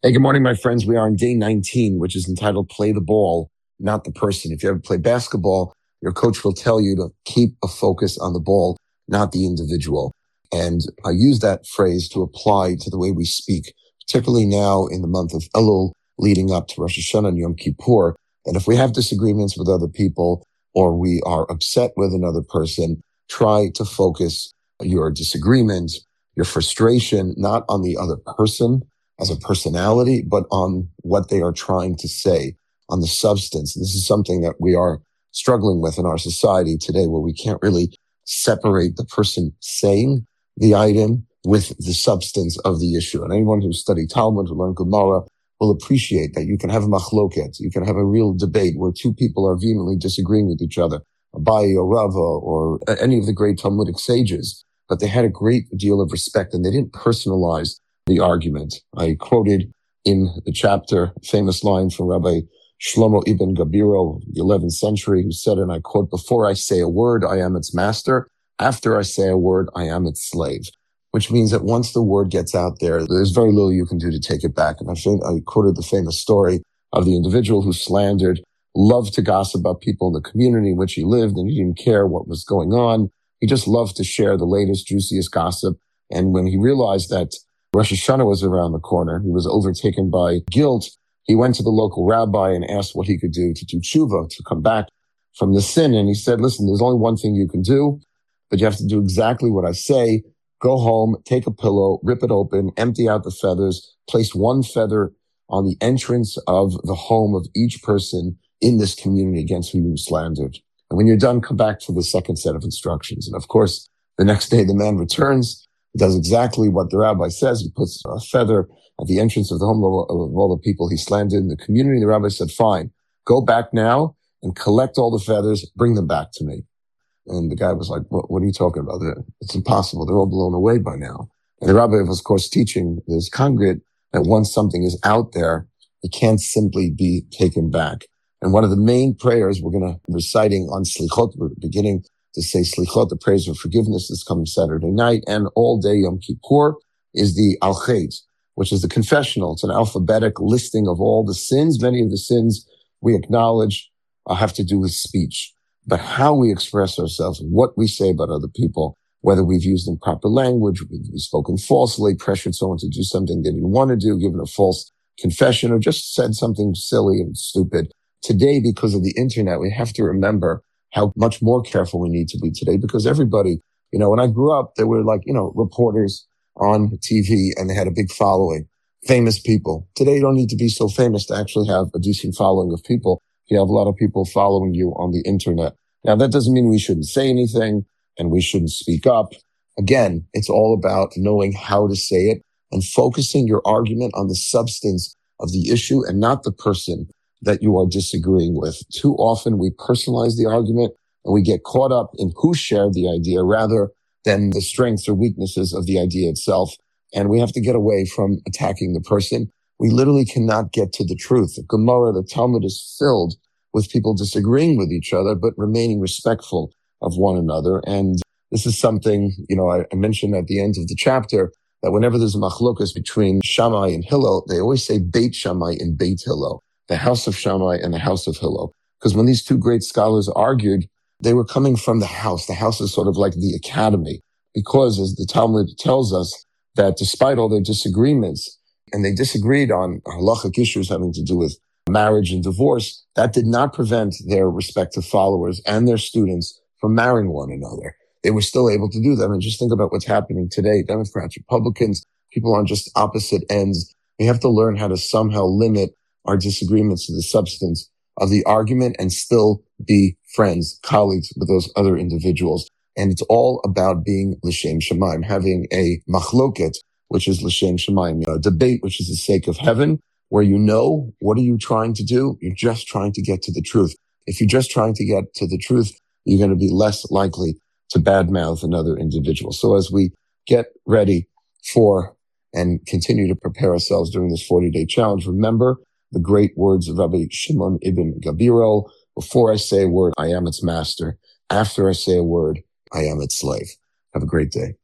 Hey, good morning, my friends. We are on day 19, which is entitled Play the Ball, Not the Person. If you ever play basketball, your coach will tell you to keep a focus on the ball, not the individual. And I use that phrase to apply to the way we speak, particularly now in the month of Elul leading up to Rosh Hashanah and Yom Kippur. And if we have disagreements with other people or we are upset with another person, try to focus your disagreement, your frustration, not on the other person as a personality, but on what they are trying to say, on the substance. This is something that we are struggling with in our society today, where we can't really separate the person saying the item with the substance of the issue. And anyone who studied Talmud, who learned Gemara, will appreciate that you can have a machloket, you can have a real debate where two people are vehemently disagreeing with each other, Abaye or Rava or any of the great Talmudic sages, but they had a great deal of respect and they didn't personalize the argument. I quoted in the chapter a famous line from Rabbi Shlomo ibn Gabiro, the 11th century, who said, and I quote, "Before I say a word, I am its master. After I say a word, I am its slave." Which means that once the word gets out there, there's very little you can do to take it back. And I quoted the famous story of the individual who slandered, loved to gossip about people in the community in which he lived, and he didn't care what was going on. He just loved to share the latest, juiciest gossip. And when he realized that Rosh Hashanah was around the corner, he was overtaken by guilt. He went to the local rabbi and asked what he could do to tshuva, to come back from the sin. And he said, listen, there's only one thing you can do, but you have to do exactly what I say. Go home, take a pillow, rip it open, empty out the feathers, place one feather on the entrance of the home of each person in this community against whom you slandered. And when you're done, come back for the second set of instructions. And of course, the next day the man returns. He does exactly what the rabbi says. He puts a feather at the entrance of the home of all the people he slandered in the community. The rabbi said, fine, go back now and collect all the feathers, bring them back to me. And the guy was like, what are you talking about? It's impossible. They're all blown away by now. And the rabbi was, of course, teaching his congregate that once something is out there, it can't simply be taken back. And one of the main prayers we're going to be reciting on Slichot, we're beginning to say Slichot, the prayers of forgiveness, this coming Saturday night, and all day Yom Kippur is the Al Chet, which is the confessional. It's an alphabetic listing of all the sins. Many of the sins we acknowledge have to do with speech. But how we express ourselves, what we say about other people, whether we've used improper language, we've spoken falsely, pressured someone to do something they didn't want to do, given a false confession, or just said something silly and stupid. Today, because of the internet, we have to remember how much more careful we need to be today, because everybody, when I grew up, there were reporters on TV and they had a big following, famous people. Today, you don't need to be so famous to actually have a decent following of people. You have a lot of people following you on the internet. Now, that doesn't mean we shouldn't say anything and we shouldn't speak up. Again, it's all about knowing how to say it and focusing your argument on the substance of the issue and not the person that you are disagreeing with. Too often we personalize the argument and we get caught up in who shared the idea rather than the strengths or weaknesses of the idea itself. And we have to get away from attacking the person. We literally cannot get to the truth. The Gemara, the Talmud is filled with people disagreeing with each other, but remaining respectful of one another. And this is something, I mentioned at the end of the chapter that whenever there's a machlokas between Shammai and Hillel, they always say Beit Shammai and Beit Hillel, the house of Shammai and the house of Hillel. Because when these two great scholars argued, they were coming from the house. The house is sort of like the academy, because as the Talmud tells us, that despite all their disagreements, and they disagreed on halachic issues having to do with marriage and divorce, that did not prevent their respective followers and their students from marrying one another. They were still able to do that. And just think about what's happening today. Democrats, Republicans, people on just opposite ends. We have to learn how to somehow limit our disagreements to the substance of the argument and still be friends, colleagues with those other individuals. And it's all about being l'shem shamayim, having a machloket, which is l'shem shamayim, a debate, which is the sake of heaven, where what are you trying to do? You're just trying to get to the truth. If you're just trying to get to the truth, you're going to be less likely to badmouth another individual. So as we get ready for and continue to prepare ourselves during this 40-day challenge, remember the great words of Rabbi Shimon ibn Gabiro: before I say a word, I am its master. After I say a word, I am its slave. Have a great day.